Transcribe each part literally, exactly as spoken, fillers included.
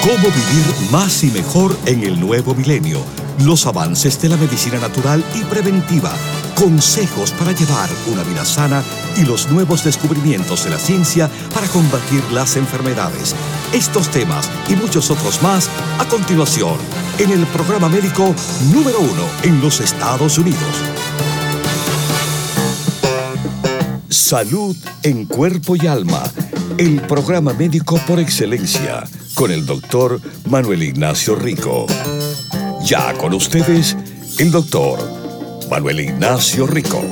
Cómo vivir más y mejor en el nuevo milenio. Los avances de la medicina natural y preventiva. Consejos para llevar una vida sana y los nuevos descubrimientos de la ciencia para combatir las enfermedades. Estos temas y muchos otros más a continuación en el programa médico número uno en los Estados Unidos. Salud en cuerpo y alma. El programa médico por excelencia con el doctor Manuel Ignacio Rico. Ya con ustedes, el doctor Manuel Ignacio Rico.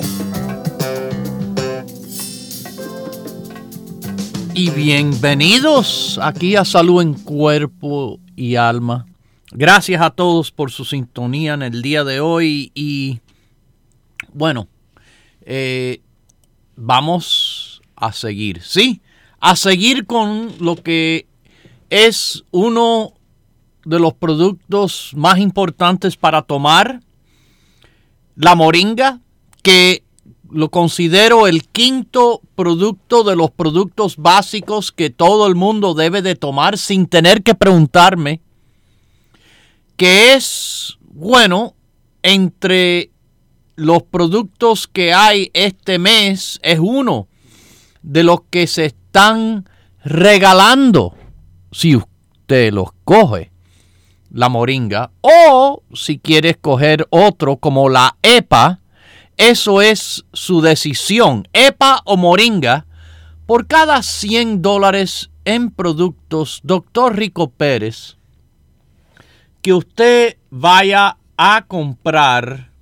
Y bienvenidos aquí a Salud en Cuerpo y Alma. Gracias a todos por su sintonía en el día de hoy. Y bueno, eh, vamos a seguir, ¿sí? A seguir con lo que es uno de los productos más importantes para tomar, la moringa, que lo considero el quinto producto de los productos básicos que todo el mundo debe de tomar sin tener que preguntarme, que es, bueno, entre los productos que hay este mes, es uno de los que se están regalando si usted los coge, la moringa, o si quiere escoger otro como la E P A, eso es su decisión, E P A o moringa. Por cada cien dólares en productos doctor Rico Pérez que usted vaya a comprar,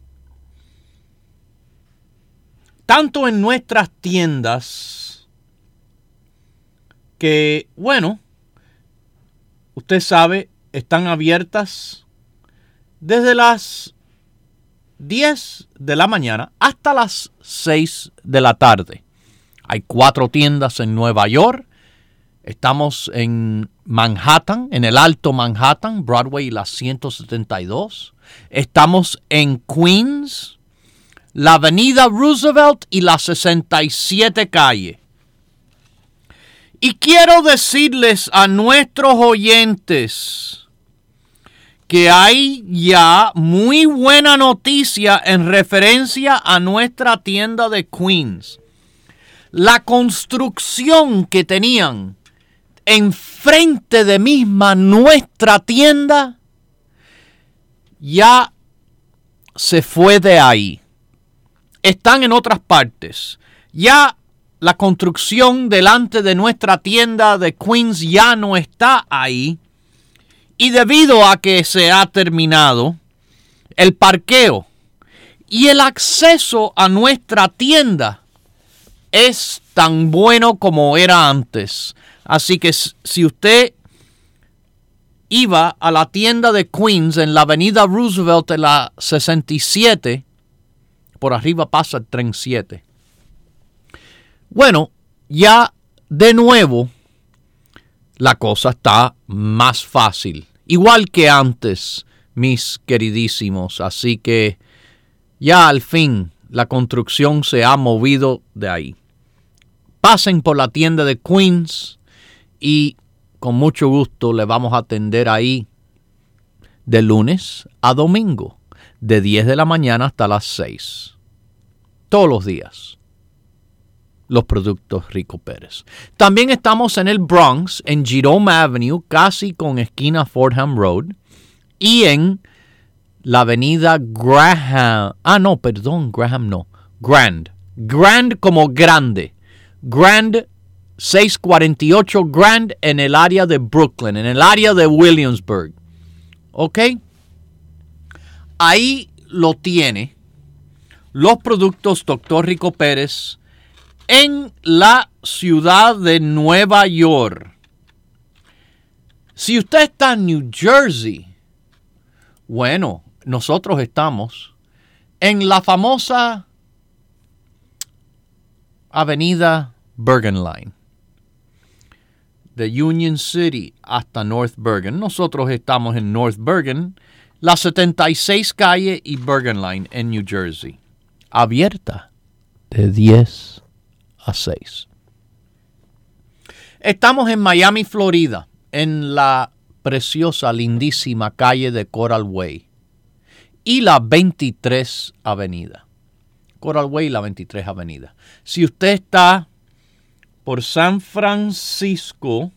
tanto en nuestras tiendas, que, bueno, usted sabe, están abiertas desde las diez de la mañana hasta las seis de la tarde. Hay cuatro tiendas en Nueva York. Estamos en Manhattan, en el Alto Manhattan, Broadway y la ciento setenta y dos. Estamos en Queens, la Avenida Roosevelt y la sesenta y siete calle. Y quiero decirles a nuestros oyentes que hay ya muy buena noticia en referencia a nuestra tienda de Queens. La construcción que tenían enfrente de misma nuestra tienda ya se fue de ahí. Están en otras partes. Ya la construcción delante de nuestra tienda de Queens ya no está ahí. Y debido a que se ha terminado el parqueo y el acceso a nuestra tienda es tan bueno como era antes. Así que si usted iba a la tienda de Queens en la Avenida Roosevelt en la sesenta y siete, por arriba pasa el tren siete. Bueno, ya de nuevo la cosa está más fácil, igual que antes, mis queridísimos. Así que ya al fin la construcción se ha movido de ahí. Pasen por la tienda de Queens y con mucho gusto le vamos a atender ahí de lunes a domingo, de diez de la mañana hasta las seis. Todos los días. Los productos Rico Pérez. También estamos en el Bronx, en Jerome Avenue, casi con esquina Fordham Road, y en la avenida Graham. Ah, no, perdón, Graham no. Grand. Grand como grande. Grand, seiscientos cuarenta y ocho Grand en el área de Brooklyn, en el área de Williamsburg. ¿Ok? Ahí lo tiene. Los productos doctor Rico Pérez en la ciudad de Nueva York. Si usted está en New Jersey, bueno, nosotros estamos en la famosa avenida Bergen Line, de Union City hasta North Bergen. Nosotros estamos en North Bergen, la setenta y seis calle y Bergen Line en New Jersey. Abierta de diez a seis. Estamos en Miami, Florida, en la preciosa, lindísima calle de Coral Way y la veintitrés Avenida. Coral Way y la veintitrés Avenida. Si usted está por San Francisco,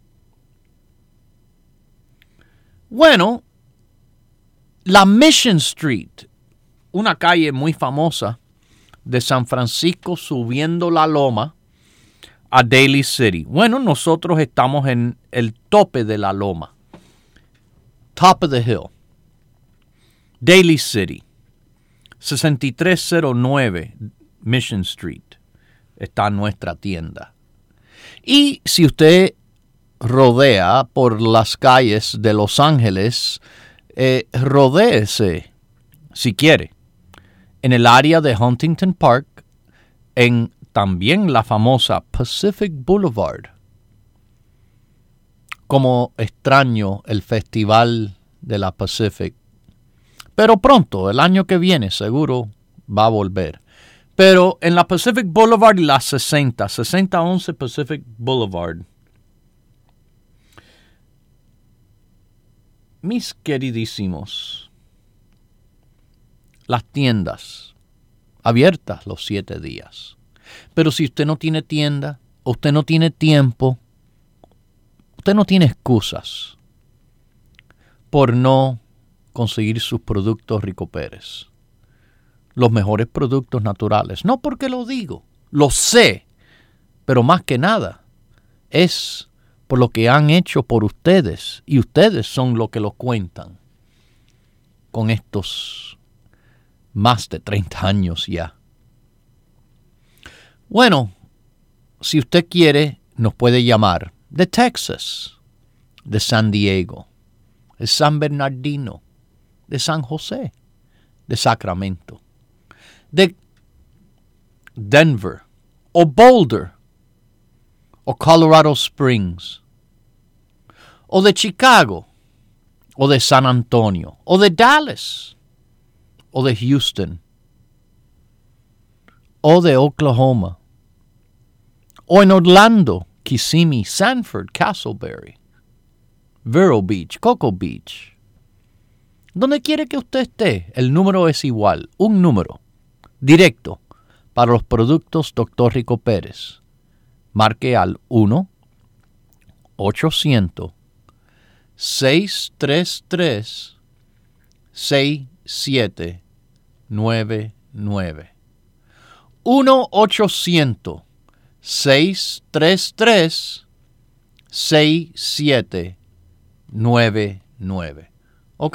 bueno, la Mission Street, una calle muy famosa de San Francisco subiendo la loma a Daly City. Bueno, nosotros estamos en el tope de la loma. Top of the hill. Daly City. sesenta y tres cero nueve Mission Street. Está nuestra tienda. Y si usted rodea por las calles de Los Ángeles, eh, rodéese, si quiere, en el área de Huntington Park, en también la famosa Pacific Boulevard. Como extraño el festival de la Pacific. Pero pronto, el año que viene, seguro va a volver. Pero en la Pacific Boulevard y la sesenta, sesenta once Pacific Boulevard. Mis queridísimos, las tiendas abiertas los siete días. Pero si usted no tiene tienda, usted no tiene tiempo, usted no tiene excusas por no conseguir sus productos Rico Pérez. Los mejores productos naturales. No porque lo digo, lo sé, pero más que nada es por lo que han hecho por ustedes, y ustedes son los que lo cuentan con estos más de treinta años ya. Bueno, si usted quiere, nos puede llamar de Texas, de San Diego, de San Bernardino, de San José, de Sacramento, de Denver, o Boulder, o Colorado Springs, o de Chicago, o de San Antonio, o de Dallas, o de Houston, o de Oklahoma, o en Orlando, Kissimmee, Sanford, Castleberry, Vero Beach, Cocoa Beach. Donde quiere que usted esté, el número es igual, un número directo para los productos doctor Rico Pérez. Marque al uno ochocientos seiscientos treinta y tres sesenta y siete noventa y nueve. uno ochocientos seiscientos treinta y tres sesenta y siete noventa y nueve. ¿Ok?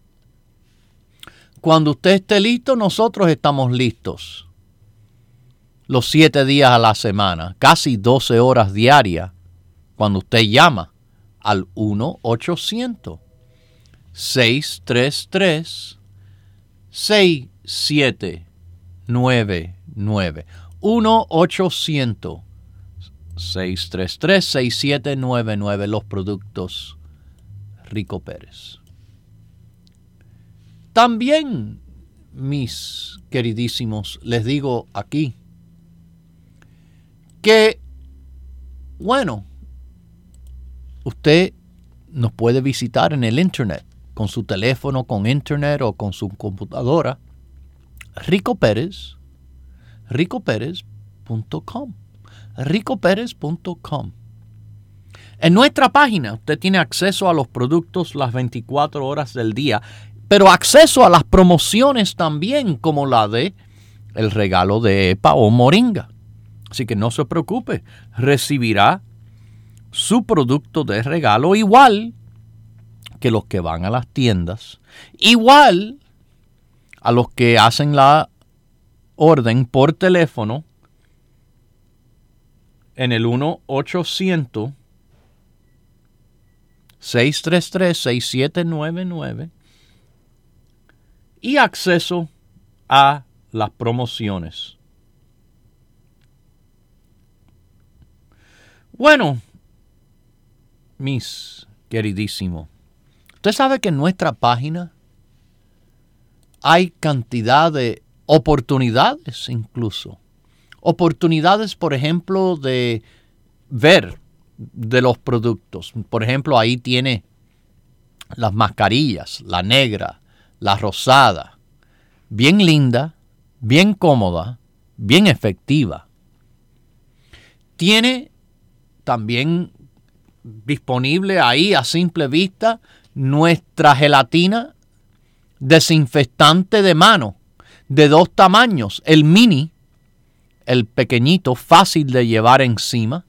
Cuando usted esté listo, nosotros estamos listos. Los siete días a la semana, casi doce horas diarias, cuando usted llama al uno ochocientos seiscientos treinta y tres sesenta y siete noventa y nueve. uno ochocientos seiscientos treinta y tres sesenta y siete noventa y nueve, los productos Rico Pérez. También, mis queridísimos, les digo aquí que, bueno, usted nos puede visitar en el internet, con su teléfono, con internet o con su computadora, Rico Pérez, rico pérez punto com, rico pérez punto com. En nuestra página usted tiene acceso a los productos las veinticuatro horas del día, pero acceso a las promociones también, como la de el regalo de EPA o Moringa. Así que no se preocupe, recibirá su producto de regalo igual que los que van a las tiendas, igual a los que hacen la orden por teléfono en el uno ochocientos seiscientos treinta y tres sesenta y siete noventa y nueve y acceso a las promociones. Bueno, mis queridísimos, usted sabe que en nuestra página hay cantidad de oportunidades incluso. Oportunidades, por ejemplo, de ver de los productos. Por ejemplo, ahí tiene las mascarillas, la negra, la rosada, bien linda, bien cómoda, bien efectiva. Tiene también disponible ahí a simple vista nuestra gelatina desinfectante de mano de dos tamaños, el mini, el pequeñito, fácil de llevar encima,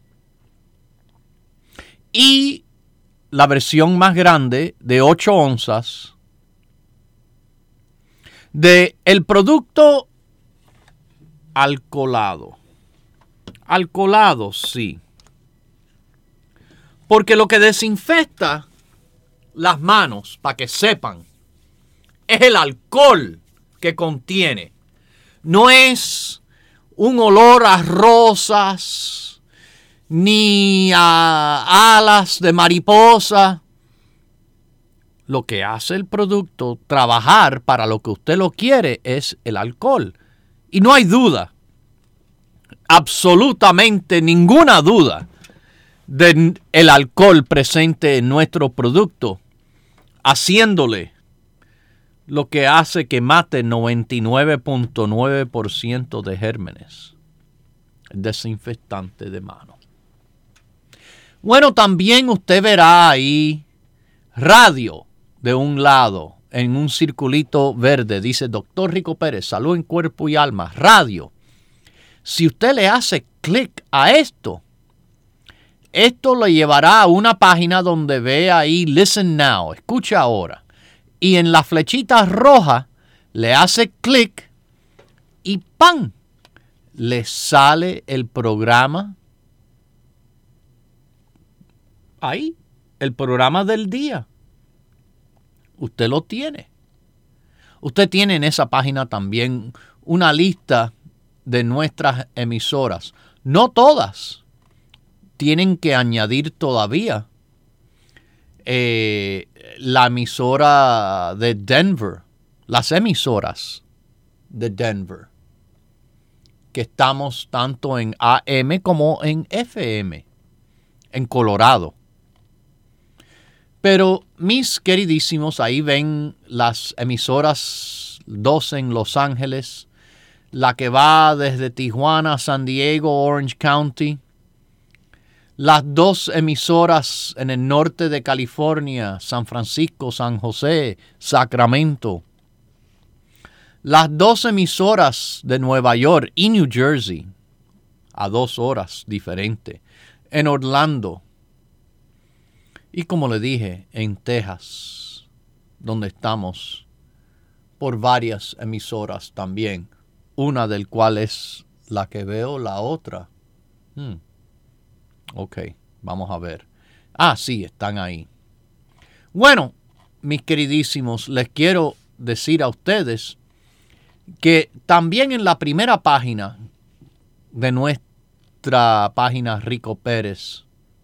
y la versión más grande de ocho onzas de el producto alcoholado. Alcoholado, sí. Porque lo que desinfecta las manos, para que sepan, es el alcohol que contiene. No es un olor a rosas, ni a alas de mariposa. Lo que hace el producto trabajar para lo que usted lo quiere es el alcohol. Y no hay duda, absolutamente ninguna duda, del alcohol presente en nuestro producto, haciéndole lo que hace que mate noventa y nueve punto nueve por ciento de gérmenes. El desinfectante de mano. Bueno, también usted verá ahí radio de un lado, en un circulito verde, dice Doctor Rico Pérez, salud en cuerpo y alma, radio. Si usted le hace clic a esto, esto le llevará a una página donde ve ahí Listen Now, escucha ahora. Y en la flechita roja le hace clic y ¡pam! Le sale el programa. Ahí, el programa del día. Usted lo tiene. Usted tiene en esa página también una lista de nuestras emisoras. No todas. Tienen que añadir todavía eh, la emisora de Denver, las emisoras de Denver, que estamos tanto en A M como en F M, en Colorado. Pero mis queridísimos, ahí ven las emisoras, dos en Los Ángeles, la que va desde Tijuana a San Diego, Orange County, las dos emisoras en el norte de California, San Francisco, San José, Sacramento, las dos emisoras de Nueva York y New Jersey, a dos horas diferentes, en Orlando, y como le dije, en Texas, donde estamos por varias emisoras también, una del cual es la que veo, la otra. Hmm. Ok, vamos a ver. Ah, sí, están ahí. Bueno, mis queridísimos, les quiero decir a ustedes que también en la primera página de nuestra página Rico Pérez,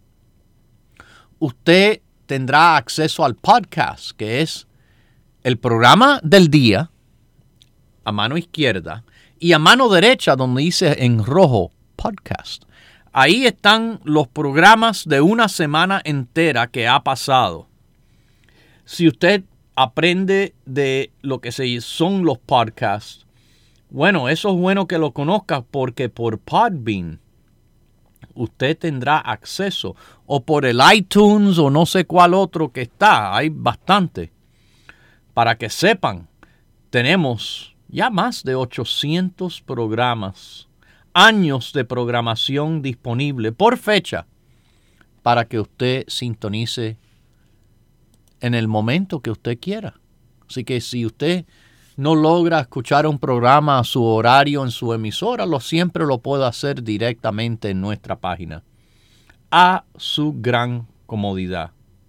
usted tendrá acceso al podcast, que es el programa del día, a mano izquierda, y a mano derecha, donde dice en rojo, podcast. Ahí están los programas de una semana entera que ha pasado. Si usted aprende de lo que son los podcasts, bueno, eso es bueno que lo conozca, porque por Podbean usted tendrá acceso, o por el iTunes o no sé cuál otro que está, hay bastante. Para que sepan, tenemos ya más de ochocientos programas, años de programación disponible por fecha, para que usted sintonice en el momento que usted quiera. Así que si usted no logra escuchar un programa a su horario en su emisora, lo siempre lo puede hacer directamente en nuestra página, a su gran comodidad.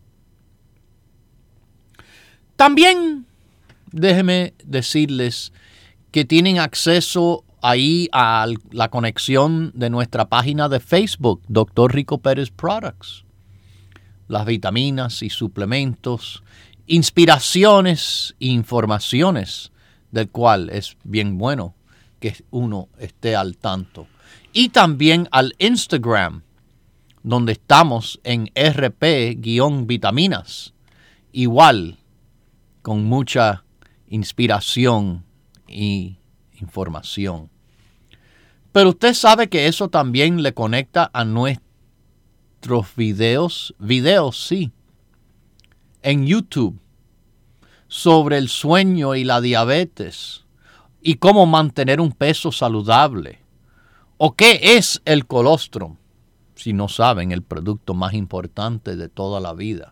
También déjenme decirles que tienen acceso ahí a la conexión de nuestra página de Facebook, Doctor Rico Pérez Products. Las vitaminas y suplementos, inspiraciones e informaciones, del cual es bien bueno que uno esté al tanto. Y también al Instagram, donde estamos en R P-vitaminas. igual, con mucha inspiración y información. Pero usted sabe que eso también le conecta a nuestros videos, videos, sí, en YouTube, sobre el sueño y la diabetes y cómo mantener un peso saludable. ¿O qué es el colostrum? Si no saben, el producto más importante de toda la vida.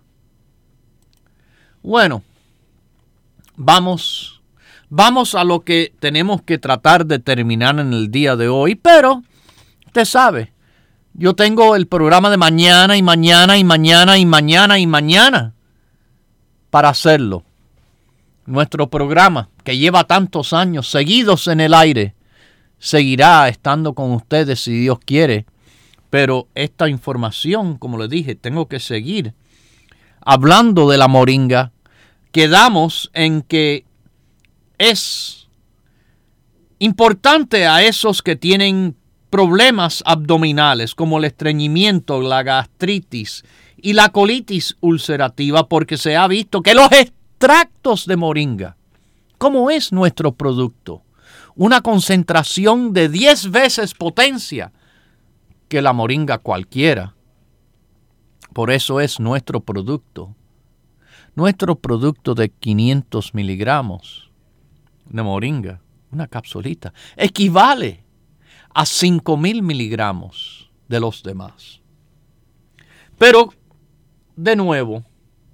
Bueno, vamos, vamos a lo que tenemos que tratar de terminar en el día de hoy, pero usted sabe, yo tengo el programa de mañana y mañana y mañana y mañana y mañana para hacerlo. Nuestro programa, que lleva tantos años seguidos en el aire, seguirá estando con ustedes si Dios quiere. Pero esta información, como les dije, tengo que seguir hablando de la moringa. Quedamos en que es importante a esos que tienen problemas abdominales como el estreñimiento, la gastritis y la colitis ulcerativa, porque se ha visto que los extractos de moringa, ¿cómo es nuestro producto? Una concentración de diez veces potencia que la moringa cualquiera. Por eso es nuestro producto. Nuestro producto de quinientos miligramos de moringa, una capsulita, equivale a cinco mil miligramos de los demás. Pero, de nuevo,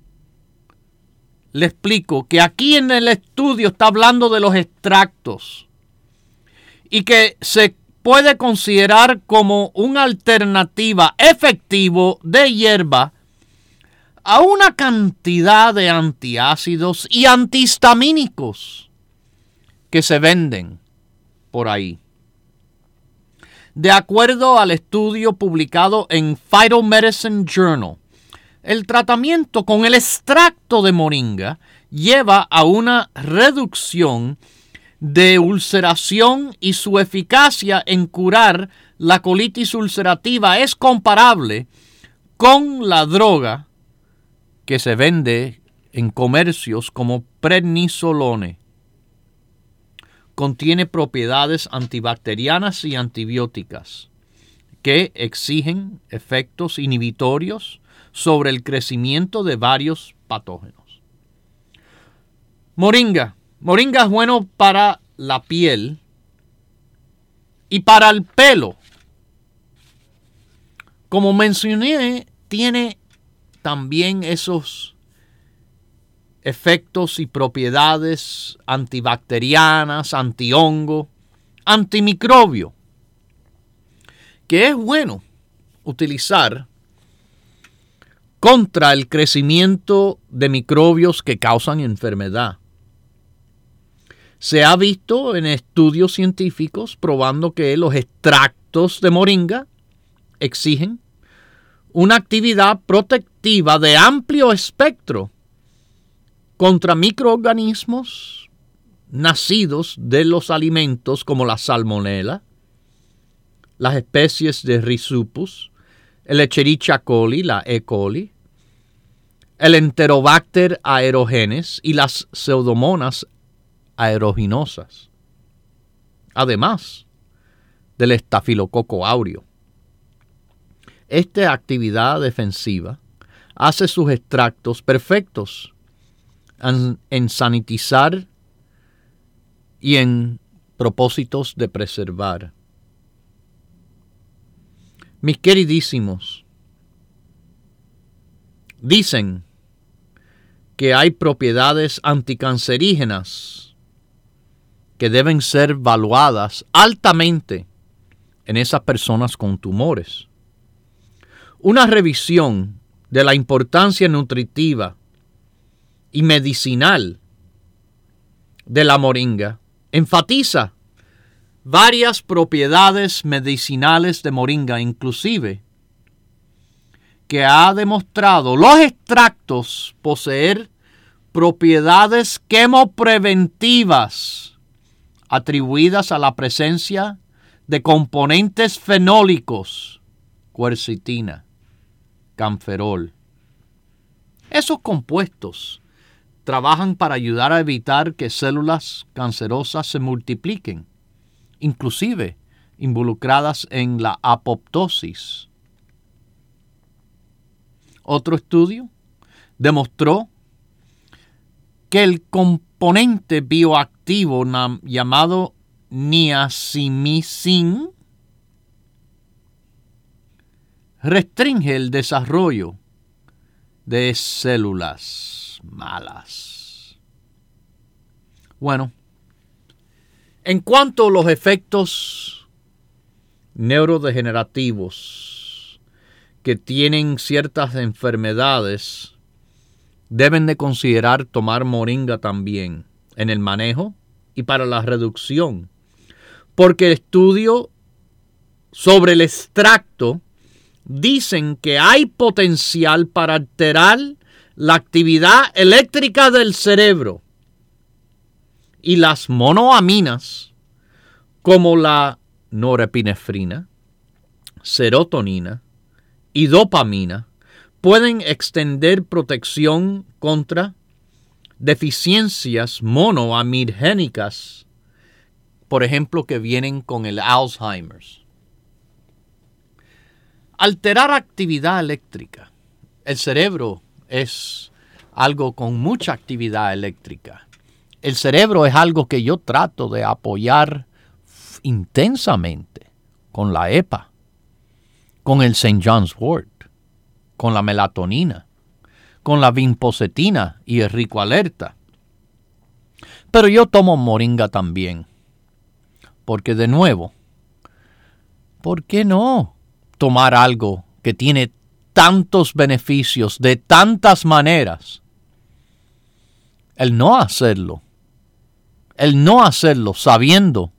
le explico que aquí en el estudio está hablando de los extractos y que se puede considerar como una alternativa efectiva de hierba a una cantidad de antiácidos y antihistamínicos que se venden por ahí. De acuerdo al estudio publicado en Phytomedicine Journal, el tratamiento con el extracto de moringa lleva a una reducción de ulceración y su eficacia en curar la colitis ulcerativa es comparable con la droga que se vende en comercios como prednisolone. Contiene propiedades antibacterianas y antibióticas que exigen efectos inhibitorios sobre el crecimiento de varios patógenos. Moringa. Moringa es bueno para la piel y para el pelo. Como mencioné, tiene también esos efectos y propiedades antibacterianas, antihongo, antimicrobio, que es bueno utilizar contra el crecimiento de microbios que causan enfermedad. Se ha visto en estudios científicos probando que los extractos de moringa exigen una actividad protectiva de amplio espectro contra microorganismos nacidos de los alimentos como la salmonella, las especies de Rhizopus, el Escherichia coli, la E. coli, el Enterobacter aerogenes y las Pseudomonas aeruginosas, además del Estafilococo áureo. Esta actividad defensiva hace sus extractos perfectos en, en sanitizar y en propósitos de preservar. Mis queridísimos, dicen que hay propiedades anticancerígenas que deben ser evaluadas altamente en esas personas con tumores. Una revisión de la importancia nutritiva y medicinal de la moringa enfatiza varias propiedades medicinales de moringa, inclusive que ha demostrado los extractos poseer propiedades quemopreventivas atribuidas a la presencia de componentes fenólicos, quercetina, camferol, Esos compuestos trabajan para ayudar a evitar que células cancerosas se multipliquen, inclusive involucradas en la apoptosis. Otro estudio demostró que el componente bioactivo llamado niacimicin restringe el desarrollo de células malas. Bueno, en cuanto a los efectos neurodegenerativos que tienen ciertas enfermedades, deben de considerar tomar moringa también en el manejo y para la reducción, porque el estudio sobre el extracto dicen que hay potencial para alterar la actividad eléctrica del cerebro y las monoaminas como la norepinefrina, serotonina y dopamina pueden extender protección contra deficiencias monoaminogénicas, por ejemplo, que vienen con el Alzheimer's. Alterar actividad eléctrica. El cerebro es algo con mucha actividad eléctrica. El cerebro es algo que yo trato de apoyar intensamente con la E P A, con el Saint John's wort, con la melatonina, con la vinpocetina y el rico alerta. Pero yo tomo moringa también, porque de nuevo, ¿por qué no tomar algo que tiene tantos beneficios de tantas maneras? El no hacerlo, el no hacerlo sabiendo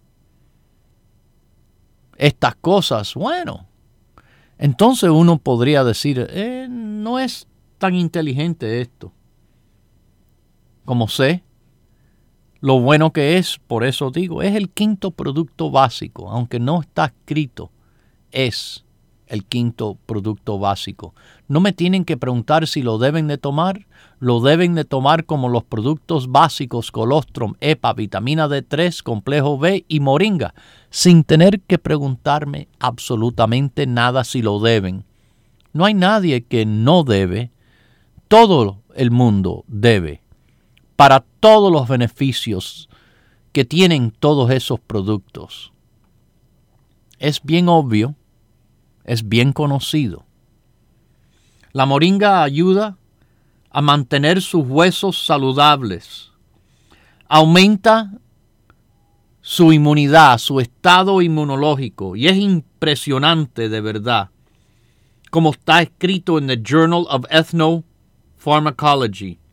estas cosas, bueno, entonces uno podría decir, eh, no es tan inteligente esto. Como sé lo bueno que es, por eso digo, es el quinto producto básico, aunque no está escrito, es el quinto producto básico. No me tienen que preguntar si lo deben de tomar, lo deben de tomar como los productos básicos, colostrum, E P A, vitamina D tres, complejo B y moringa, sin tener que preguntarme absolutamente nada si lo deben. No hay nadie que no debe, todo el mundo debe, para todos los beneficios que tienen todos esos productos. Es bien obvio, es bien conocido. La moringa ayuda a mantener sus huesos saludables, aumenta su inmunidad, su estado inmunológico, y es impresionante de verdad, como está escrito en the Journal of Ethnopharmacology.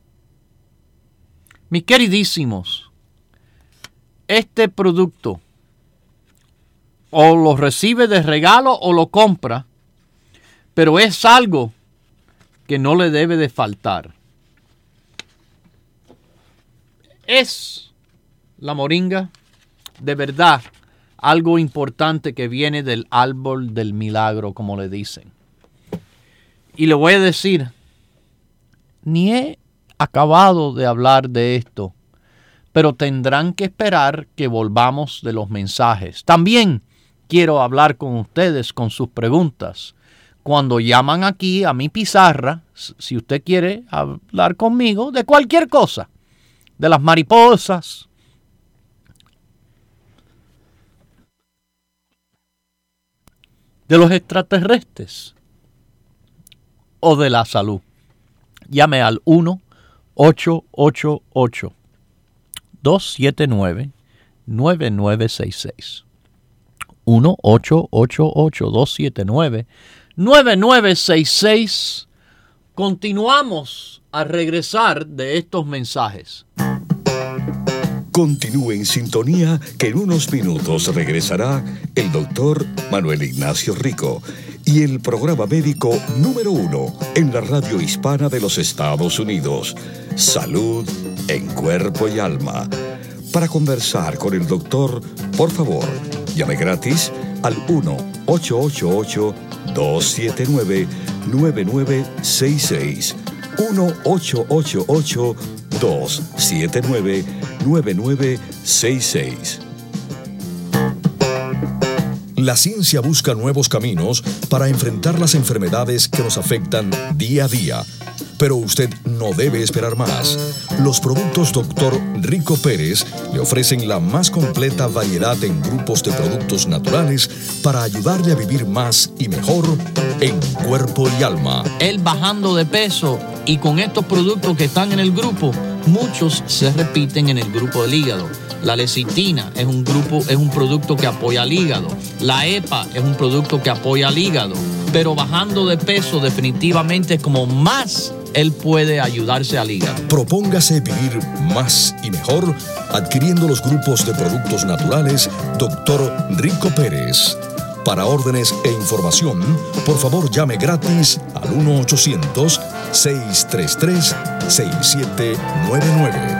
Mis queridísimos, este producto o lo recibe de regalo o lo compra, pero es algo que no le debe de faltar. Es la moringa de verdad algo importante que viene del árbol del milagro, como le dicen. Y le voy a decir, ni he acabado de hablar de esto, pero tendrán que esperar que volvamos de los mensajes. También quiero hablar con ustedes con sus preguntas. Cuando llaman aquí a mi pizarra, si usted quiere hablar conmigo de cualquier cosa, de las mariposas, de los extraterrestres o de la salud, llame al uno ocho ocho ocho, dos siete nueve, nueve nueve seis seis. uno ocho ocho ocho, dos siete nueve, nueve nueve seis seis. Continuamos a regresar de estos mensajes. Continúe en sintonía que en unos minutos regresará el doctor Manuel Ignacio Rico y el programa médico número uno en la radio hispana de los Estados Unidos, Salud en Cuerpo y Alma. Para conversar con el doctor, por favor, llame gratis al uno ocho ocho ocho, dos siete nueve, nueve nueve seis seis. uno ocho ocho ocho, dos siete nueve, nueve nueve seis seis. La ciencia busca nuevos caminos para enfrentar las enfermedades que nos afectan día a día. Pero usted no debe esperar más. Los productos doctor Rico Pérez le ofrecen la más completa variedad en grupos de productos naturales para ayudarle a vivir más y mejor en cuerpo y alma. Él bajando de peso, y con estos productos que están en el grupo, muchos se repiten en el grupo del hígado. La lecitina es un grupo, es un producto que apoya al hígado. La E P A es un producto que apoya al hígado. Pero bajando de peso definitivamente es como más él puede ayudarse al hígado. Propóngase vivir más y mejor adquiriendo los grupos de productos naturales doctor Rico Pérez. Para órdenes e información, por favor llame gratis al uno ochocientos, seis tres tres, seis siete nueve nueve.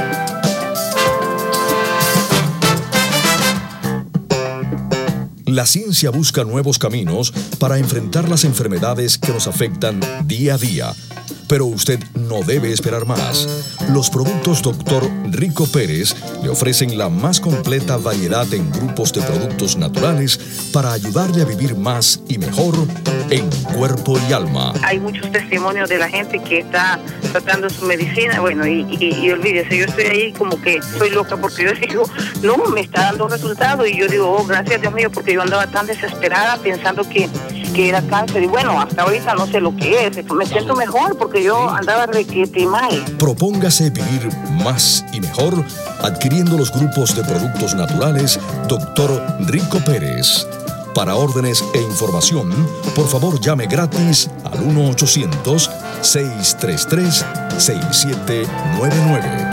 La ciencia busca nuevos caminos para enfrentar las enfermedades que nos afectan día a día. Pero usted no debe esperar más. Los productos doctor Rico Pérez le ofrecen la más completa variedad en grupos de productos naturales para ayudarle a vivir más y mejor en cuerpo y alma. Hay muchos testimonios de la gente que está tratando su medicina, bueno, y, y, y olvídese, yo estoy ahí como que soy loca porque yo digo, no, me está dando resultados, y yo digo, oh, gracias Dios mío, porque yo andaba tan desesperada pensando que, que era cáncer, y bueno, hasta ahorita no sé lo que es, me siento mejor porque yo andaba requete mal. Propóngase vivir más y mejor adquiriendo los grupos de productos naturales doctor Rico Pérez. Para órdenes e información, por favor llame gratis al uno ochocientos, seis tres tres, seis siete nueve nueve.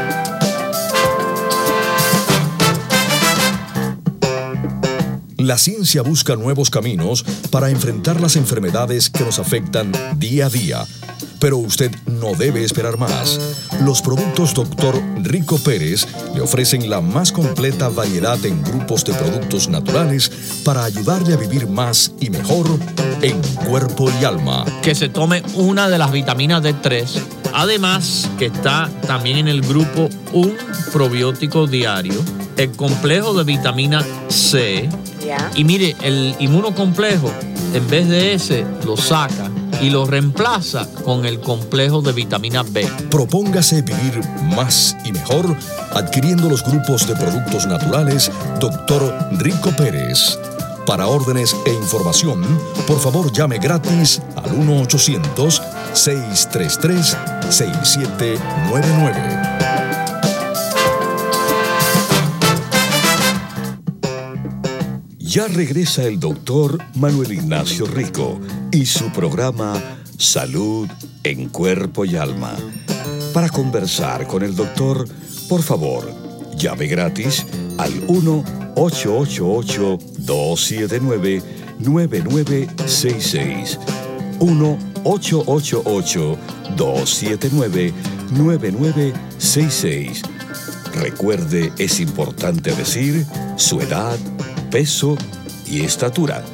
La ciencia busca nuevos caminos para enfrentar las enfermedades que nos afectan día a día. Pero usted no debe esperar más. Los productos doctor Rico Pérez le ofrecen la más completa variedad en grupos de productos naturales para ayudarle a vivir más y mejor en cuerpo y alma. Que se tome una de las vitaminas D tres. Además, que está también en el grupo un probiótico diario, el complejo de vitamina C. ¿Ya? Y mire, el inmunocomplejo, en vez de ese, lo saca y lo reemplaza con el complejo de vitamina B. Propóngase vivir más y mejor adquiriendo los grupos de productos naturales doctor Rico Pérez. Para órdenes e información, por favor llame gratis al uno ochocientos, seis tres tres, seis siete nueve nueve. Ya regresa el doctor Manuel Ignacio Rico y su programa Salud en Cuerpo y Alma. Para conversar con el doctor, por favor, llame gratis al uno ocho ocho ocho, dos siete nueve, nueve nueve seis seis. uno ocho ocho ocho, dos siete nueve, nueve nueve seis seis. Recuerde, es importante decir su edad, peso y estatura.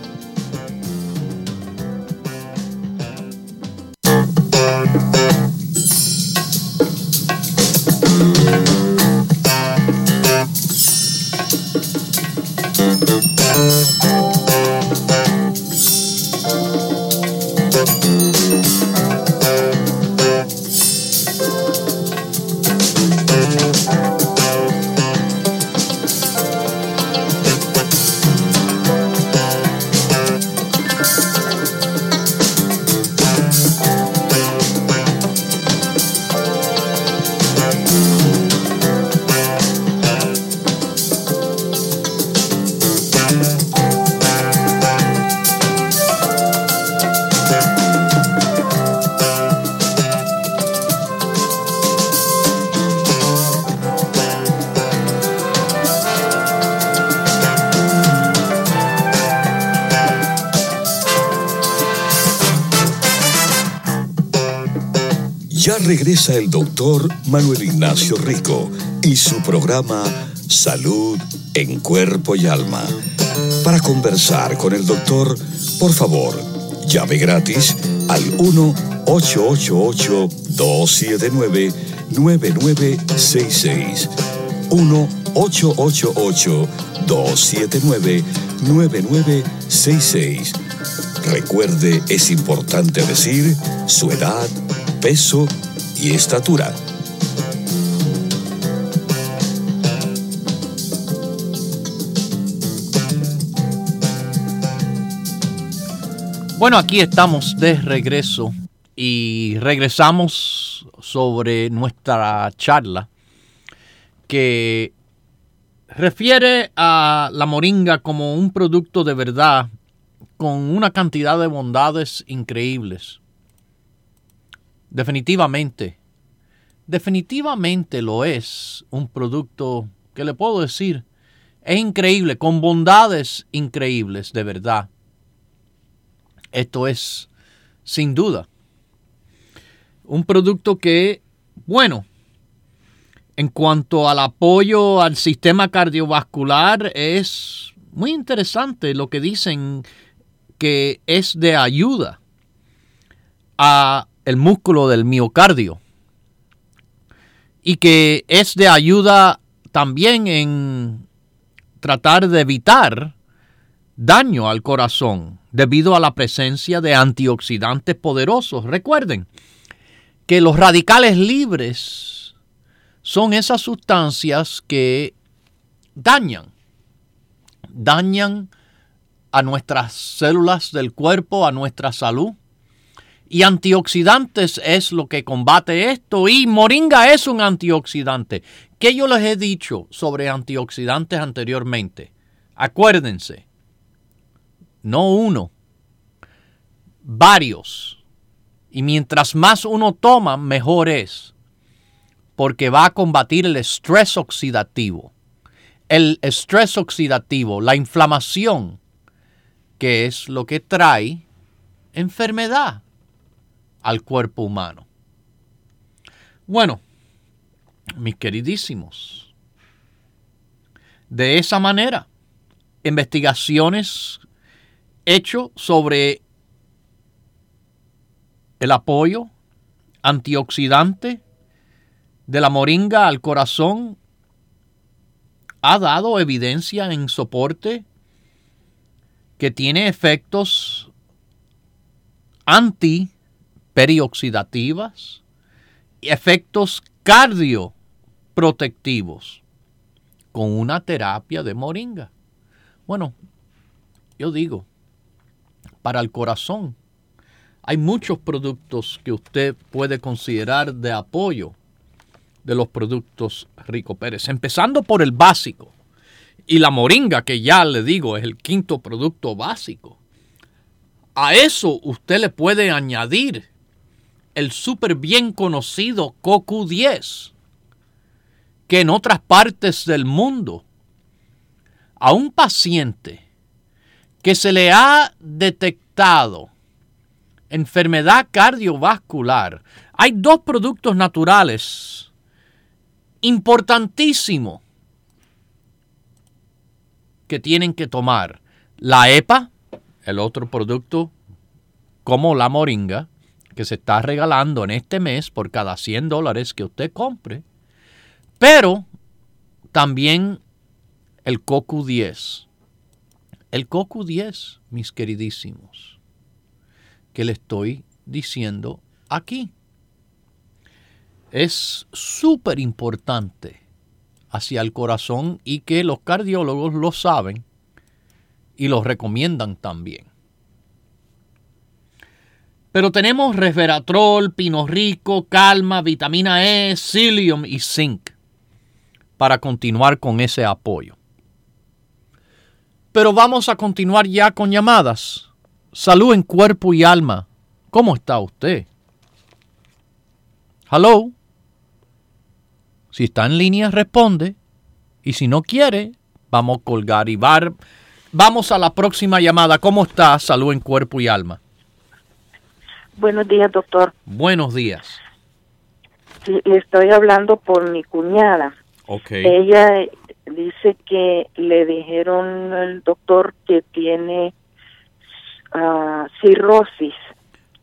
Ya regresa el doctor Manuel Ignacio Rico y su programa Salud en Cuerpo y Alma. Para conversar con el doctor, por favor, llame gratis al uno ocho ocho ocho, dos siete nueve, nueve nueve seis seis. uno ocho ocho ocho, dos siete nueve, nueve nueve seis seis. Recuerde, es importante decir su edad, peso y estatura. Bueno, aquí estamos de regreso y regresamos sobre nuestra charla que refiere a la moringa como un producto de verdad con una cantidad de bondades increíbles. Definitivamente, definitivamente lo es un producto que le puedo decir, es increíble, con bondades increíbles, de verdad. Esto es, sin duda, un producto que, bueno, en cuanto al apoyo al sistema cardiovascular, es muy interesante lo que dicen que es de ayuda a el músculo del miocardio y que es de ayuda también en tratar de evitar daño al corazón debido a la presencia de antioxidantes poderosos. Recuerden que los radicales libres son esas sustancias que dañan, dañan a nuestras células del cuerpo, a nuestra salud. Y antioxidantes es lo que combate esto. Y moringa es un antioxidante. ¿Qué yo les he dicho sobre antioxidantes anteriormente? Acuérdense, no uno, varios. Y mientras más uno toma, mejor es. Porque va a combatir el estrés oxidativo. El estrés oxidativo, la inflamación, que es lo que trae enfermedad al cuerpo humano. Bueno, mis queridísimos, de esa manera, investigaciones hechas sobre el apoyo antioxidante de la moringa al corazón ha dado evidencia en soporte que tiene efectos antiperiοxidativas y efectos cardioprotectivos con una terapia de moringa. Bueno, yo digo, para el corazón hay muchos productos que usted puede considerar de apoyo de los productos Rico Pérez, empezando por el básico. Y la moringa, que ya le digo, es el quinto producto básico. A eso usted le puede añadir el súper bien conocido C O Q diez, que en otras partes del mundo, a un paciente que se le ha detectado enfermedad cardiovascular, hay dos productos naturales importantísimos que tienen que tomar. La E P A, el otro producto como la moringa, que se está regalando en este mes por cada cien dólares que usted compre, pero también el C O Q diez. El C O Q diez, mis queridísimos, que le estoy diciendo aquí, es súper importante hacia el corazón y que los cardiólogos lo saben y lo recomiendan también. Pero tenemos resveratrol, pino rico, calma, vitamina E, psyllium y zinc para continuar con ese apoyo. Pero vamos a continuar ya con llamadas. Salud en cuerpo y alma. ¿Cómo está usted? Hello. Si está en línea, responde. Y si no quiere, vamos a colgar y var. Vamos a la próxima llamada. ¿Cómo está? Salud en cuerpo y alma. Buenos días, doctor. Buenos días. Sí, le estoy hablando por mi cuñada. Okay. Ella dice que le dijeron al doctor que tiene uh, cirrosis.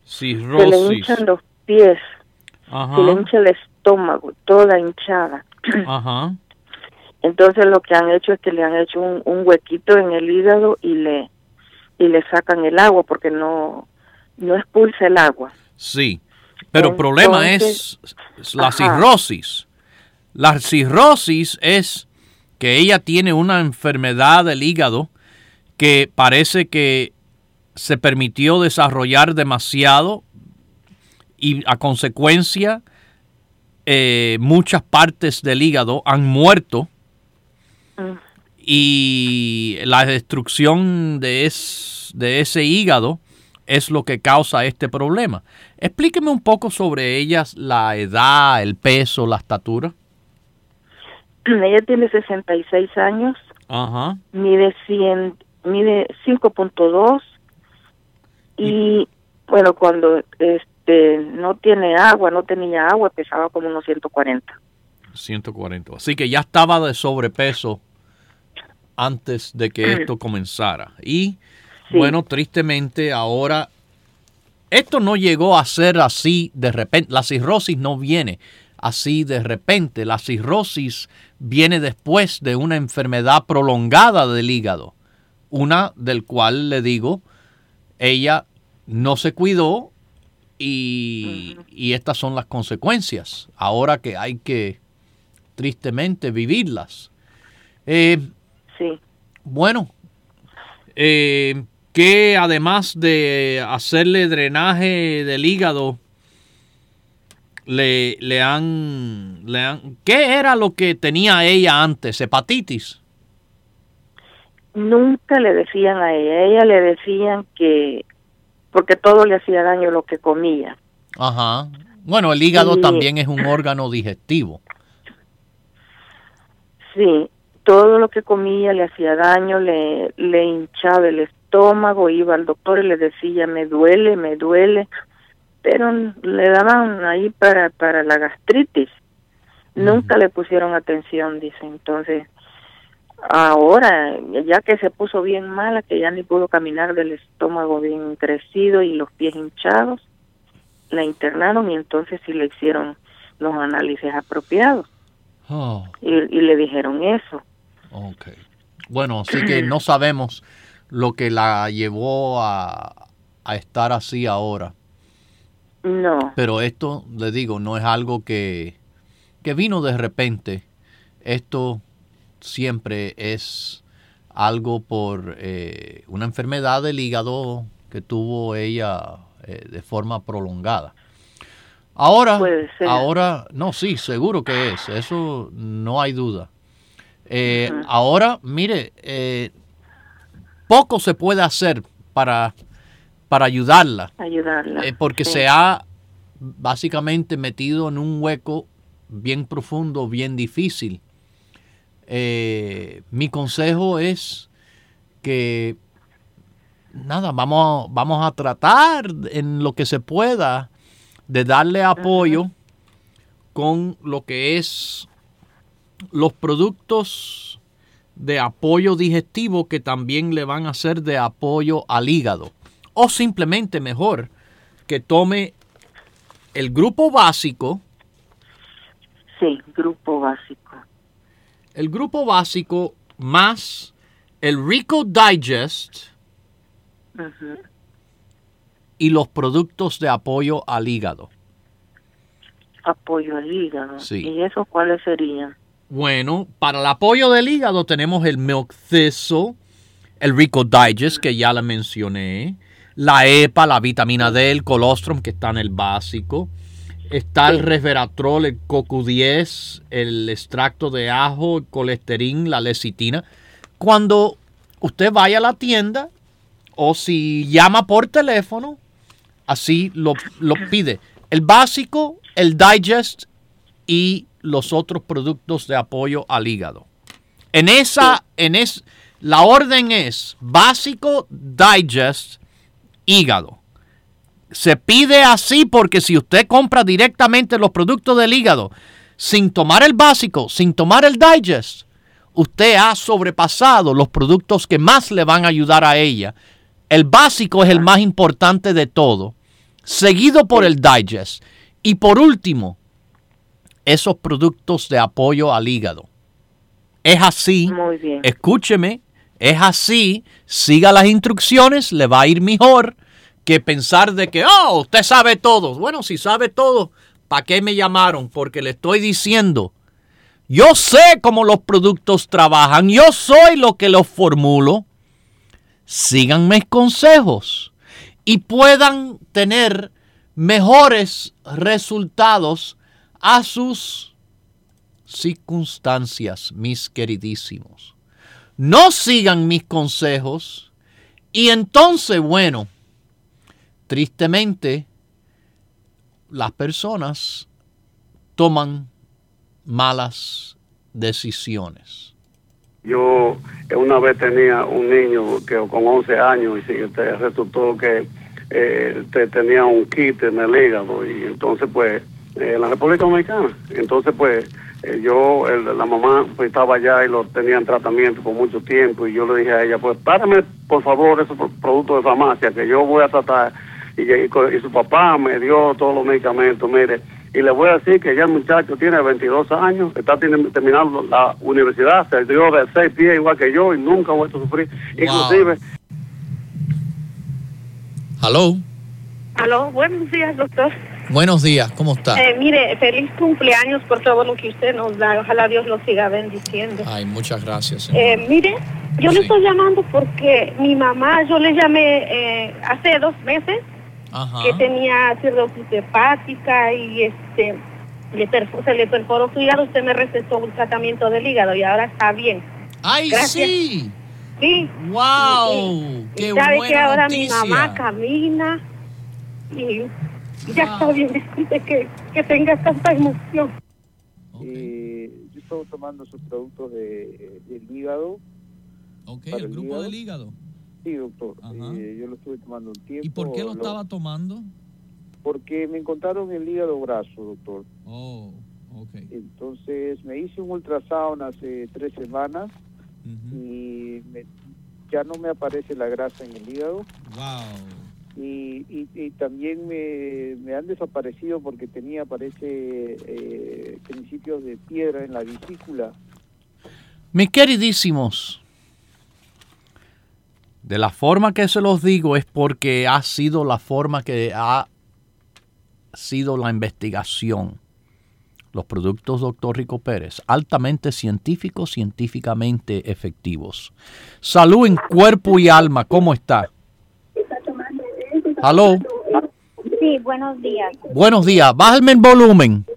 Cirrosis. Se le hinchan los pies, Ajá. se le hincha el estómago, toda hinchada. Ajá. Entonces lo que han hecho es que le han hecho un, un huequito en el hígado y le y le sacan el agua porque no no expulsa el agua. Sí, pero el problema es la ajá. cirrosis. La cirrosis es que ella tiene una enfermedad del hígado que parece que se permitió desarrollar demasiado y a consecuencia eh, muchas partes del hígado han muerto. Mm. Y la destrucción de, es, de ese hígado es lo que causa este problema. Explíqueme un poco sobre ellas, la edad, el peso, la estatura. Ella tiene sesenta y seis años. Ajá. Mide cien, mide cinco punto dos y, y bueno, cuando este no tiene agua, no tenía agua, pesaba como unos ciento cuarenta. ciento cuarenta. Así que ya estaba de sobrepeso antes de que esto comenzara. Y, sí. bueno, tristemente ahora, esto no llegó a ser así de repente. La cirrosis no viene así de repente. La cirrosis viene después de una enfermedad prolongada del hígado. Una del cual, le digo, ella no se cuidó y, uh-huh. y estas son las consecuencias. Ahora que hay que, tristemente, vivirlas. Eh, Sí. Bueno, eh, que además de hacerle drenaje del hígado, le, le, han, le han... ¿Qué era lo que tenía ella antes? ¿Hepatitis? Nunca le decían a ella. A ella le decían que... porque todo le hacía daño lo que comía. Ajá. Bueno, el hígado y, también es un órgano digestivo. Sí. Todo lo que comía le hacía daño, le, le hinchaba el estómago, iba al doctor y le decía, me duele, me duele, pero le daban ahí para, para la gastritis. Uh-huh. Nunca le pusieron atención, dice. Entonces, ahora, ya que se puso bien mala, que ya ni pudo caminar del estómago bien crecido y los pies hinchados, la internaron y entonces sí le hicieron los análisis apropiados. Oh. Y, y le dijeron eso. Ok. Bueno, así que no sabemos lo que la llevó a, a estar así ahora. No. Pero esto, le digo, no es algo que, que vino de repente. Esto siempre es algo por eh, una enfermedad del hígado que tuvo ella eh, de forma prolongada. Ahora, ahora, no, sí, seguro que es. Eso no hay duda. Eh, uh-huh. Ahora, mire, eh, poco se puede hacer para, para ayudarla. Ayudarla. Eh, porque sí. se ha básicamente metido en un hueco bien profundo, bien difícil. Eh, mi consejo es que, nada, vamos, vamos a tratar en lo que se pueda de darle apoyo uh-huh. con lo que es los productos de apoyo digestivo que también le van a hacer de apoyo al hígado. O simplemente mejor que tome el grupo básico. Sí, grupo básico. El grupo básico más el Rico Digest uh-huh. y los productos de apoyo al hígado. Apoyo al hígado. Sí. ¿Y esos cuáles serían? Bueno, para el apoyo del hígado tenemos el Milk Thistle, el Rico Digest, que ya la mencioné, la E P A, la vitamina D, el colostrum, que está en el básico, está el resveratrol, el C O Q diez, el extracto de ajo, el colesterín, la lecitina. Cuando usted vaya a la tienda o si llama por teléfono, así lo, lo pide. El básico, el Digest y los otros productos de apoyo al hígado. En esa, en es, la orden es básico, Digest, hígado. Se pide así porque si usted compra directamente los productos del hígado sin tomar el básico, sin tomar el Digest, usted ha sobrepasado los productos que más le van a ayudar a ella. El básico es el más importante de todo. seguido por el Digest. Y por último, esos productos de apoyo al hígado. Es así. Muy bien. Escúcheme, es así. Siga las instrucciones, le va a ir mejor que pensar de que, oh, usted sabe todo. Bueno, si sabe todo, ¿para qué me llamaron? Porque le estoy diciendo, yo sé cómo los productos trabajan, yo soy lo que los formulo. Sigan mis consejos y puedan tener mejores resultados a sus circunstancias, mis queridísimos. No sigan mis consejos y entonces, bueno, tristemente, las personas toman malas decisiones. Yo una vez tenía un niño que con once años y te resultó que eh, te tenía un kit en el hígado y entonces pues eh, en la República Dominicana, entonces pues eh, yo, el, la mamá pues estaba allá y lo tenía en tratamiento por mucho tiempo y yo le dije a ella, pues párame por favor esos productos de farmacia que yo voy a tratar y, y, y su papá me dio todos los medicamentos, mire. Y le voy a decir que ya el muchacho tiene veintidós años, está terminando la universidad, se dio de seis pies igual que yo y nunca ha vuelto a sufrir. Wow. Inclusive... Aló. Aló, buenos días, doctor. Buenos días, ¿cómo está? Eh, mire, feliz cumpleaños por todo lo que usted nos da. Ojalá Dios lo siga bendiciendo. Ay, muchas gracias. Eh, mire, yo sí. le estoy llamando porque mi mamá, yo le llamé eh, hace dos meses. Ajá. Que tenía cirrosis hepática y este le perfo, se le perforó su hígado. Usted me recetó un tratamiento del hígado y ahora está bien. ¡Ay, Gracias. sí! Sí. ¡Wow! Sí. ¡Qué ¿Sabe buena que ahora noticia! Mi mamá camina y ya wow. Está bien. Disculpe que, que tenga tanta emoción. Okay. Eh, yo estoy tomando sus productos de, del hígado. Ok, el, el grupo hígado. del hígado. Sí, doctor. Eh, yo lo estuve tomando un tiempo. ¿Y por qué lo, lo estaba tomando? Porque me encontraron el hígado graso, doctor. Oh, ok. Entonces me hice un ultrasound hace tres semanas uh-huh. y me, ya no me aparece la grasa en el hígado. Wow. Y, y, y también me, me han desaparecido porque tenía, parece, eh, principios de piedra en la vesícula. Mis queridísimos, de la forma que se los digo es porque ha sido la forma que ha sido la investigación. Los productos doctor Rico Pérez, altamente científicos, científicamente efectivos. Salud en cuerpo y alma, ¿cómo está? ¿Aló? Sí, buenos días. Buenos días, bájame el volumen.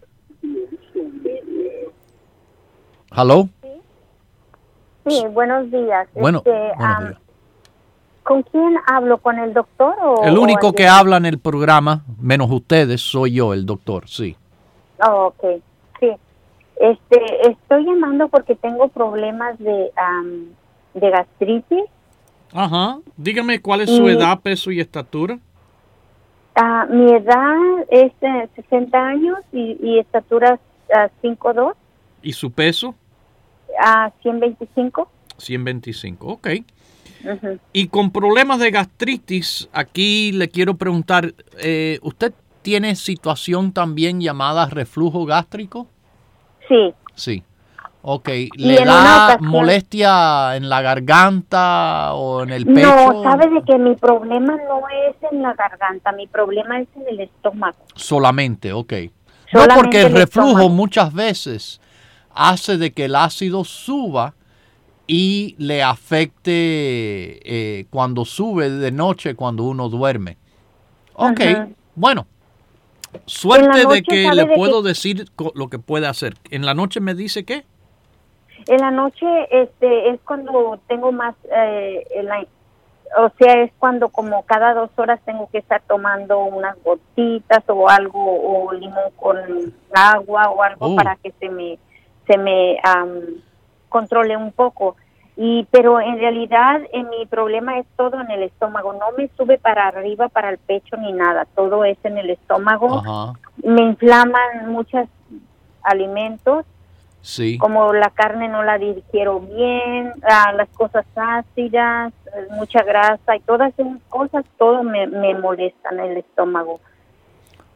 ¿Aló? Sí, sí buenos días. Bueno, este, buenos um, días. ¿Con quién hablo? ¿Con el doctor o...? El único o el que de... habla en el programa, menos ustedes, soy yo, el doctor, sí. Oh, ok, sí. Este, estoy llamando porque tengo problemas de, um, de gastritis. Ajá. Dígame, ¿cuál es su y, edad, peso y estatura? Uh, mi edad es uh, sesenta años y, y estatura uh, cinco dos. ¿Y su peso? Uh, ciento veinticinco. ciento veinticinco, ok. Uh-huh. Y con problemas de gastritis, aquí le quiero preguntar, eh, ¿usted tiene situación también llamada reflujo gástrico? Sí. Sí. Ok. ¿Le da molestia en la garganta o en el pecho? No, sabe de que mi problema no es en la garganta, mi problema es en el estómago. Solamente, ok. Solamente no, porque el, el reflujo estómago. muchas veces hace de que el ácido suba y le afecte eh, cuando sube de noche, cuando uno duerme. Ok, uh-huh. Bueno, suerte de que le de puedo que... decir lo que puede hacer. ¿En la noche me dice qué? En la noche este, es cuando tengo más, eh, la, o sea, es cuando como cada dos horas tengo que estar tomando unas gotitas o algo, o limón con agua o algo oh. para que se me, se me um, controle un poco. Y pero en realidad en mi problema es todo en el estómago, no me sube para arriba, para el pecho ni nada, todo es en el estómago. Ajá. Me inflaman muchos alimentos. Sí. Como la carne no la digiero bien, ah, las cosas ácidas, mucha grasa y todas esas cosas, todo me, me molestan el estómago.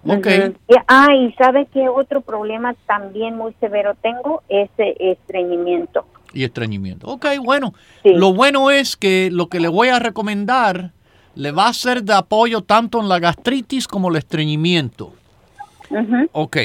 Ok. Uh-huh. Y, ah, y ¿sabe qué otro problema también muy severo tengo? Ese estreñimiento. Y estreñimiento. Ok, bueno. Sí. Lo bueno es que lo que le voy a recomendar le va a ser de apoyo tanto en la gastritis como el estreñimiento. Uh-huh. Ok.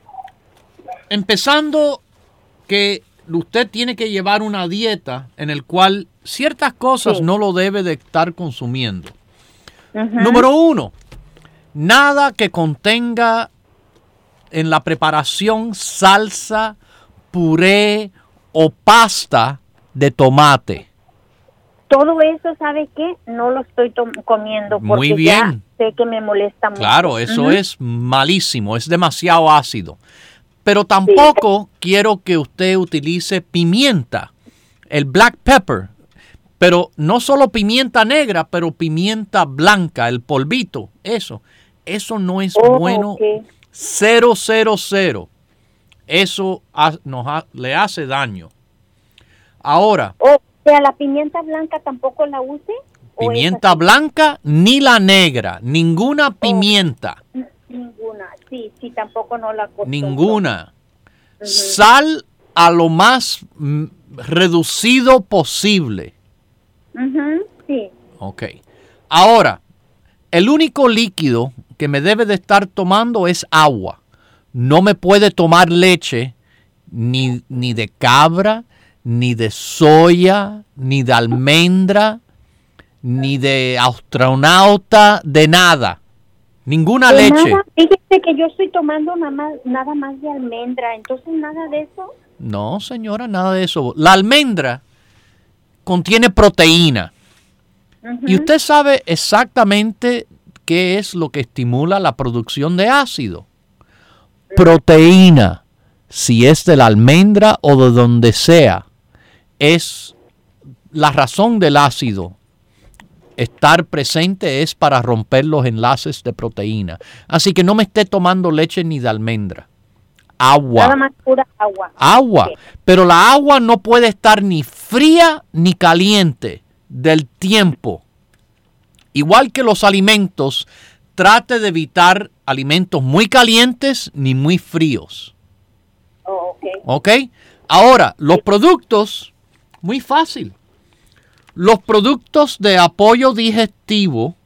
Empezando que usted tiene que llevar una dieta en el cual ciertas cosas sí. no lo debe de estar consumiendo. Uh-huh. Número uno, nada que contenga en la preparación salsa, puré o pasta de tomate. Todo eso, ¿sabe qué? No lo estoy comiendo porque Muy bien. ya sé que me molesta mucho. Claro, eso uh-huh. es malísimo, es demasiado ácido. Pero tampoco sí. quiero que usted utilice pimienta, el black pepper. Pero no solo pimienta negra, pero pimienta blanca, el polvito, eso. Eso no es oh, bueno. Okay. Cero, cero, cero. Eso ha, nos ha, le hace daño. Ahora. O sea, ¿la pimienta blanca tampoco la use? Pimienta blanca ni la negra. Ninguna pimienta. Oh, ninguna. Sí, sí, tampoco no la acostumbro. Ninguna. Uh-huh. Sal a lo más mm, reducido posible. Uh-huh, sí. Ok. Ahora, el único líquido que me debe de estar tomando es agua. No me puede tomar leche ni, ni de cabra, ni de soya, ni de almendra, ni de astronauta, de nada. Ninguna de leche. Nada. Fíjese que yo estoy tomando nada más, nada más de almendra, entonces nada de eso. No, señora, nada de eso. La almendra contiene proteína. Uh-huh. Y usted sabe exactamente qué es lo que estimula la producción de ácido. Proteína, si es de la almendra o de donde sea, es la razón del ácido. Estar presente es para romper los enlaces de proteína. Así que no me esté tomando leche ni de almendra. Agua. Nada más pura agua. Agua. Sí. Pero la agua no puede estar ni fría ni caliente del tiempo. Igual que los alimentos, trate de evitar alimentos muy calientes ni muy fríos. Oh, ok. ¿Ok? Ahora, los productos, muy fácil. Los productos de apoyo digestivo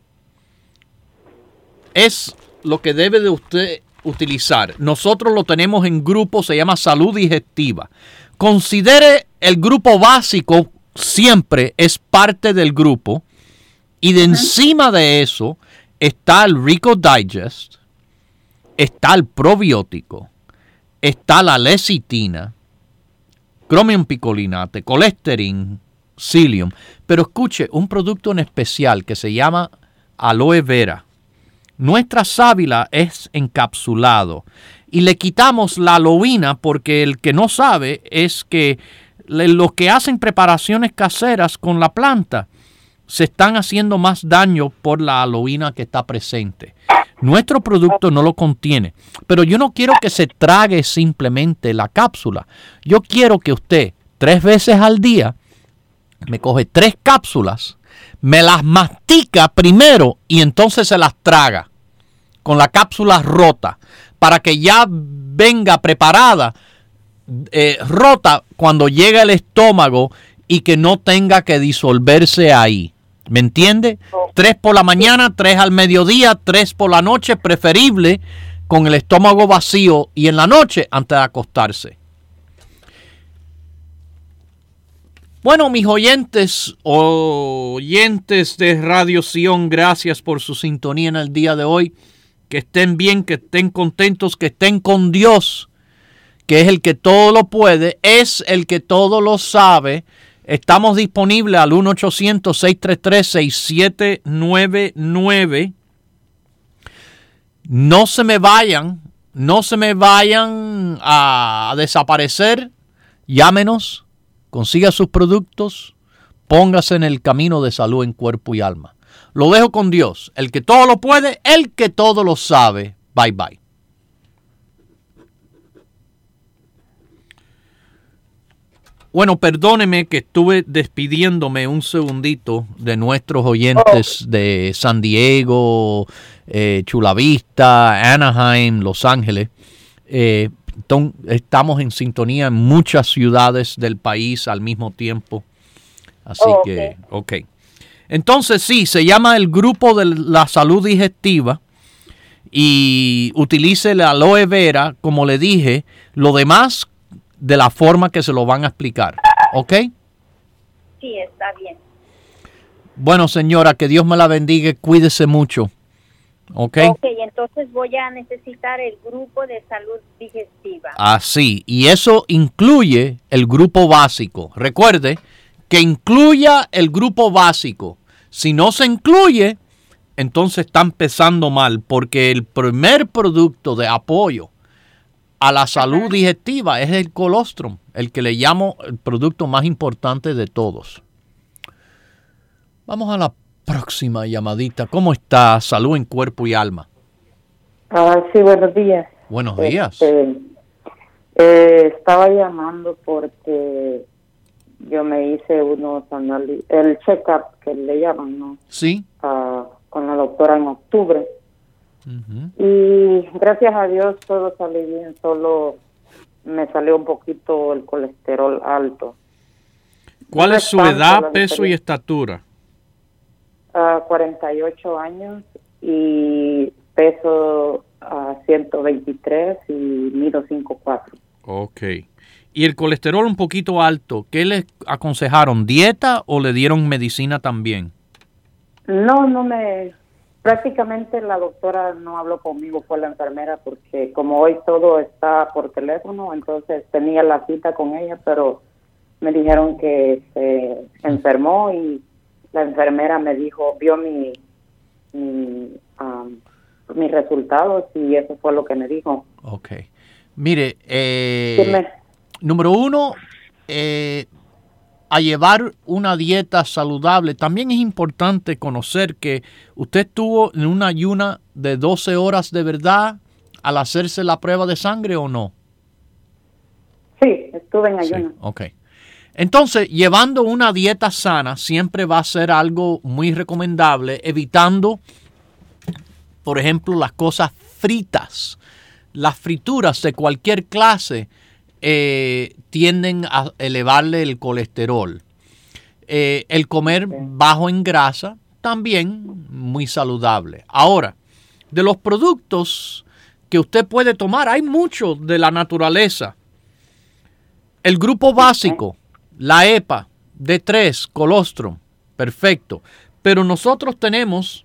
es lo que debe de usted utilizar. Nosotros lo tenemos en grupo, se llama salud digestiva. Considere el grupo básico, siempre es parte del grupo. Y de encima de eso está el Rico Digest, está el probiótico, está la lecitina, Chromium picolinate, colesterol, psyllium. Pero escuche, un producto en especial que se llama aloe vera. Nuestra sábila es encapsulado y le quitamos la aloína porque el que no sabe es que los que hacen preparaciones caseras con la planta se están haciendo más daño por la aloína que está presente. Nuestro producto no lo contiene, pero yo no quiero que se trague simplemente la cápsula. Yo quiero que usted tres veces al día me coge tres cápsulas, me las mastica primero y entonces se las traga con la cápsula rota para que ya venga preparada, eh, rota cuando llegue al estómago y que no tenga que disolverse ahí. ¿Me entiende? Tres por la mañana, tres al mediodía, tres por la noche, preferible con el estómago vacío y en la noche antes de acostarse. Bueno, mis oyentes, oyentes de Radio Sion, gracias por su sintonía en el día de hoy. Que estén bien, que estén contentos, que estén con Dios, que es el que todo lo puede, es el que todo lo sabe. Estamos disponibles al uno ochocientos, seis tres tres, seis siete nueve nueve. No se me vayan, no se me vayan a desaparecer. Llámenos, consiga sus productos, póngase en el camino de salud en cuerpo y alma. Lo dejo con Dios, el que todo lo puede, el que todo lo sabe. Bye bye. Bueno, perdóneme que estuve despidiéndome un segundito de nuestros oyentes oh. de San Diego, eh, Chula Vista, Anaheim, Los Ángeles. Eh, estamos en sintonía en muchas ciudades del país al mismo tiempo. Así oh, que, ok. Entonces, sí, se llama el Grupo de la Salud Digestiva y utilice la aloe vera, como le dije, lo demás de la forma que se lo van a explicar, ¿ok? Sí, está bien. Bueno, señora, que Dios me la bendiga, cuídese mucho, ¿ok? Ok, entonces voy a necesitar el grupo de salud digestiva. Así, y eso incluye el grupo básico. Recuerde que incluya el grupo básico. Si no se incluye, entonces está empezando mal, porque el primer producto de apoyo a la salud Ajá. digestiva es el colostrum, el que le llamo el producto más importante de todos. Vamos a la próxima llamadita. ¿Cómo está? Salud en cuerpo y alma. Ah, sí, buenos días. Buenos días. Este, eh, estaba llamando porque yo me hice unos análisis, el check-up que le llaman, ¿no? Sí. Ah, con la doctora en octubre. Uh-huh. Y gracias a Dios todo salió bien, solo me salió un poquito el colesterol alto. ¿Cuál no es su edad, peso y estatura? Uh, cuarenta y ocho años y peso a uh, ciento veintitrés y mido cinco cuatro. Ok. ¿Y el colesterol un poquito alto? ¿Qué le aconsejaron? ¿Dieta o le dieron medicina también? No, no me... Prácticamente la doctora no habló conmigo, fue la enfermera, porque como hoy todo está por teléfono, entonces tenía la cita con ella, pero me dijeron que se enfermó y la enfermera me dijo, vio mi, mi um, mis resultados y eso fue lo que me dijo. Ok. Mire, eh, número uno, eh, a llevar una dieta saludable. También es importante conocer que usted estuvo en una ayuna de doce horas de verdad al hacerse la prueba de sangre, ¿o no? Sí, estuve en ayuna. Sí, ok. Entonces, llevando una dieta sana siempre va a ser algo muy recomendable, evitando, por ejemplo, las cosas fritas. Las frituras de cualquier clase eh, tienden a elevarle el colesterol. Eh, el comer sí. bajo en grasa también muy saludable. Ahora, de los productos que usted puede tomar, hay muchos de la naturaleza. El grupo básico, la E P A, D tres, colostrum, perfecto. Pero nosotros tenemos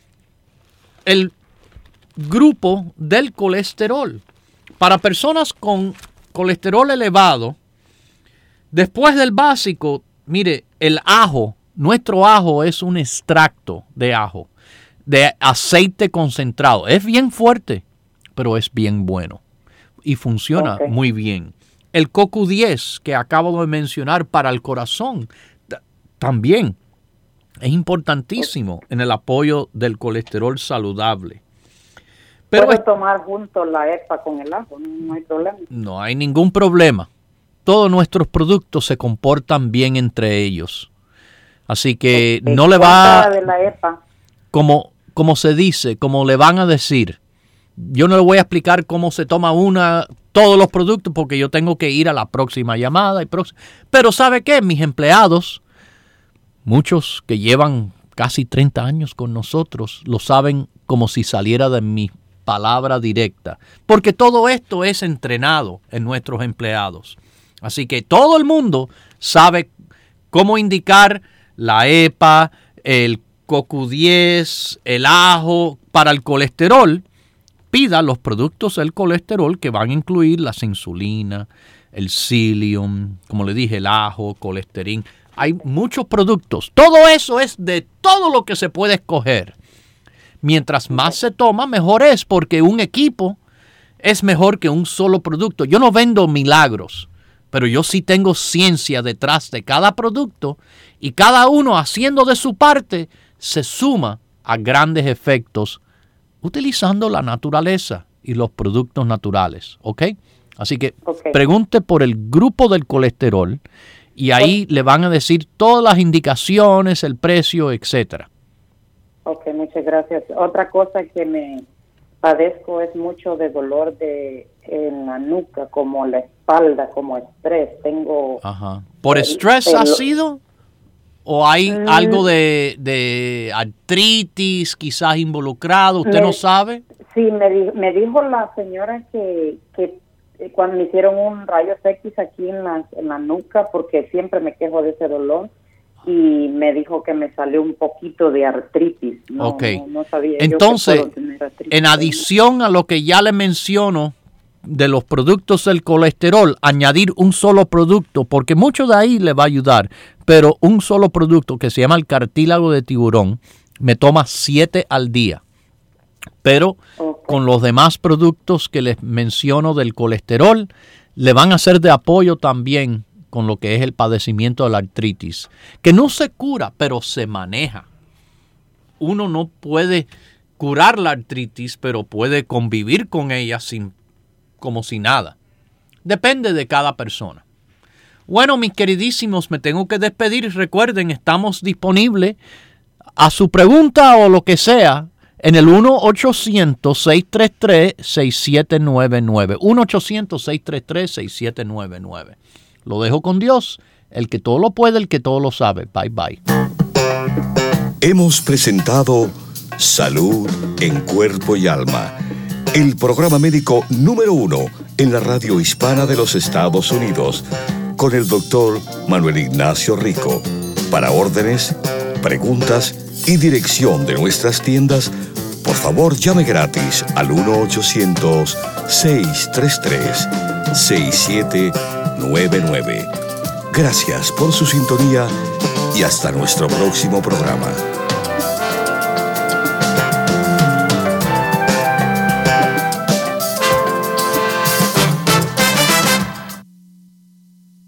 el grupo del colesterol. Para personas con colesterol elevado, después del básico, mire, el ajo, nuestro ajo es un extracto de ajo, de aceite concentrado. Es bien fuerte, pero es bien bueno y funciona okay. muy bien. El C O Q diez que acabo de mencionar para el corazón t- también es importantísimo en el apoyo del colesterol saludable. Pero ¿puedo tomar junto la E P A con el ajo? No, no hay problema. No hay ningún problema. Todos nuestros productos se comportan bien entre ellos. Así que okay. no le va... de la E P A? Como, como se dice, como le van a decir. Yo no le voy a explicar cómo se toma una, todos los productos, porque yo tengo que ir a la próxima llamada. Y próxima. Pero ¿sabe qué? Mis empleados, muchos que llevan casi treinta años con nosotros, lo saben como si saliera de mi palabra directa. Porque todo esto es entrenado en nuestros empleados. Así que todo el mundo sabe cómo indicar la E P A, el C O Q diez, el ajo. Para el colesterol, pida los productos del colesterol que van a incluir la insulina, el psyllium, como le dije, el ajo, colesterol. Hay muchos productos. Todo eso es de todo lo que se puede escoger. Mientras más se toma, mejor es, porque un equipo es mejor que un solo producto. Yo no vendo milagros, pero yo sí tengo ciencia detrás de cada producto y cada uno haciendo de su parte se suma a grandes efectos utilizando la naturaleza y los productos naturales, ¿ok? Así que okay. pregunte por el grupo del colesterol y ahí le van a decir todas las indicaciones, el precio, etcétera. Ok, muchas gracias. Otra cosa que me padezco es mucho de dolor de en la nuca, como la espalda, como estrés. Tengo... Ajá. ¿Por el, estrés el, ha sido? ¿O hay mm, algo de, de artritis quizás involucrado? ¿Usted me, no sabe? Sí, me, di, me dijo la señora que, que cuando me hicieron un rayos X aquí en la, en la nuca, porque siempre me quejo de ese dolor, y me dijo que me salió un poquito de artritis. No, ok. No, no sabía Entonces, yo que puedo tener artritis. En adición a lo que ya le menciono de los productos del colesterol, añadir un solo producto, porque mucho de ahí le va a ayudar, pero un solo producto que se llama el cartílago de tiburón, me toma siete al día. Pero okay. Con los demás productos que les menciono del colesterol, le van a ser de apoyo también con lo que es el padecimiento de la artritis, que no se cura, pero se maneja. Uno no puede curar la artritis, pero puede convivir con ella sin, como si nada. Depende de cada persona. Bueno, mis queridísimos, me tengo que despedir. Recuerden, estamos disponibles a su pregunta o lo que sea en el uno ochocientos, seis tres tres, seis siete nueve nueve. uno ochocientos, seis tres tres, seis siete nueve nueve. Lo dejo con Dios, el que todo lo puede, el que todo lo sabe. Bye, bye. Hemos presentado Salud en Cuerpo y Alma, el programa médico número uno en la radio hispana de los Estados Unidos, con el doctor Manuel Ignacio Rico. Para órdenes, preguntas y dirección de nuestras tiendas, por favor llame gratis al uno ochocientos, seis tres tres, seis siete nueve nueve. Gracias por su sintonía y hasta nuestro próximo programa.